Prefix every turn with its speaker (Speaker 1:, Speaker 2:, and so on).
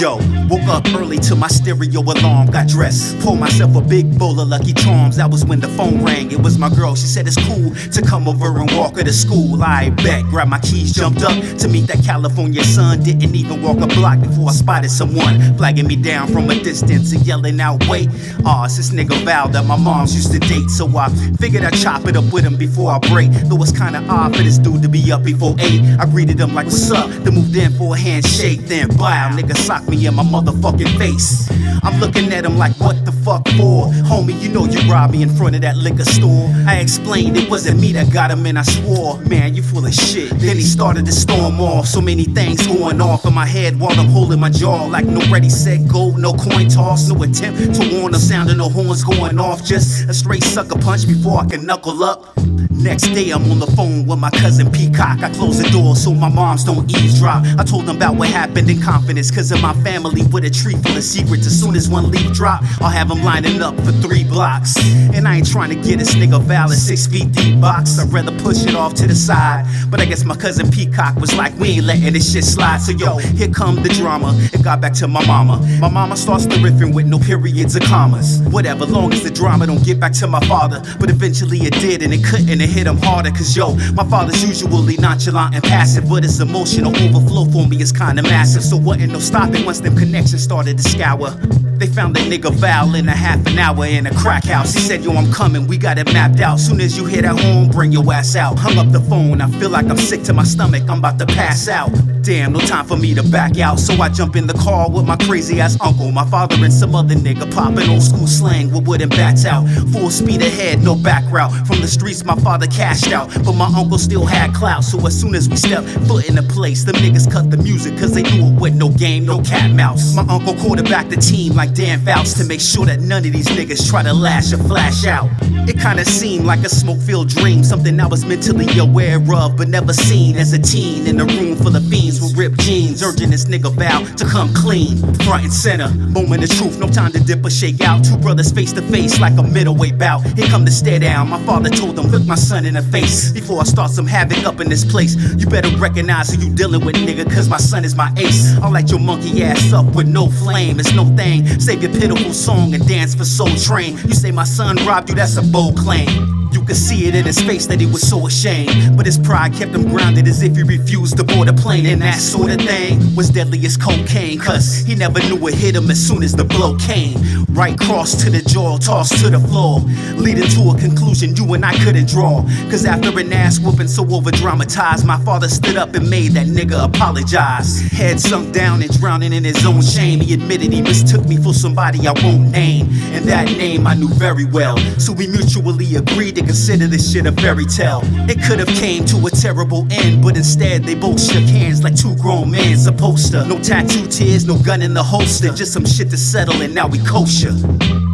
Speaker 1: Yo, woke up early till my stereo alarm got dressed. Pulled myself a big bowl of Lucky Charms. That was when the phone rang. It was my girl. She said it's cool to come over and walk her to school. I bet. Grabbed my keys, jumped up to meet that California sun. Didn't even walk a block before I spotted someone flagging me down from a distance and yelling out, "Wait, it's this nigga Val that my moms used to date." So I figured I'd chop it up with him before I break. Though it's kinda odd for this dude to be up before 8. I greeted him like, "What's up?" Then moved in for a handshake. Then wow, nigga socked me in my motherfucking face. I'm looking at him like, what the fuck for? Homie, you know you robbed me in front of that liquor store. I explained it wasn't me that got him and I swore, man, you full of shit. Then he started to storm off. So many things going off in my head while I'm holding my jaw. Like no ready, set, go, no coin toss, no attempt to warn or sound of no horns going off. Just a straight sucker punch before I can knuckle up. Next day I'm on the phone with my cousin Peacock. I closed the door so my moms don't eavesdrop. I told them about what happened in confidence, cause in my family with a tree full of secrets. As soon as one leaf drop, I'll have them lining up for 3 blocks. And I ain't trying to get this nigga Val a 6 feet deep box. I'd rather push it off to the side. But I guess my cousin Peacock was like, we ain't letting this shit slide. So yo, here come the drama. It got back to my mama. My mama starts the riffing with no periods or commas. Whatever, long as the drama don't get back to my father. But eventually it did, and it couldn't. It hit him harder, cause yo, my father's usually nonchalant and passive, but his emotional overflow for me is kinda massive. So wasn't no stopping once them connections started to scour. They found the nigga Val in a half an hour in a crack house. He said, yo, I'm coming, we got it mapped out. Soon as you hit at home, bring your ass out. Hung up the phone, I feel like I'm sick to my stomach, I'm about to pass out. Damn, no time for me to back out. So I jump in the car with my crazy ass uncle, my father and some other nigga popping old school slang with wooden bats out. Full speed ahead, no back route. From the streets my father cashed out, but my uncle still had clout. So as soon as we stepped foot in the place, them niggas cut the music cause they knew it wasn't no game, no cat mouse. My uncle quarterbacked the team like Dan Fouts to make sure that none of these niggas try to lash or flash out. It kinda seemed like a smoke-filled dream, something I was mentally aware of but never seen as a teen. In a room full of fiends with ripped jeans, urging this nigga Val to come clean. Front and center, moment of truth, no time to dip or shake out. Two brothers face to face like a middleweight bout. Here come the stare down, my father told them, look my son in the face before I start some havoc up in this place. You better recognize who you dealing with, nigga, cause my son is my ace. I'll light your monkey ass up with no flame, it's no thing. Save your pitiful song and dance for Soul Train. You say my son robbed you, that's a bold claim. You could see it in his face that he was so ashamed, but his pride kept him grounded as if he refused to board a plane. And that sort of thing was deadly as cocaine, cause he never knew it hit him as soon as the blow came. Right cross to the jaw, tossed to the floor, leading to a conclusion you and I couldn't draw. Cause after an ass whooping so over dramatized, my father stood up and made that nigga apologize. Head sunk down and drowning in his own shame, he admitted he mistook me for somebody I won't name, and that name I knew very well. So we mutually agreed to consider this shit a fairy tale. It could have came to a terrible end, but instead they both shook hands like two grown men supposed to. No tattoo tears, no gun in the holster, just some shit to settle and now we kosher.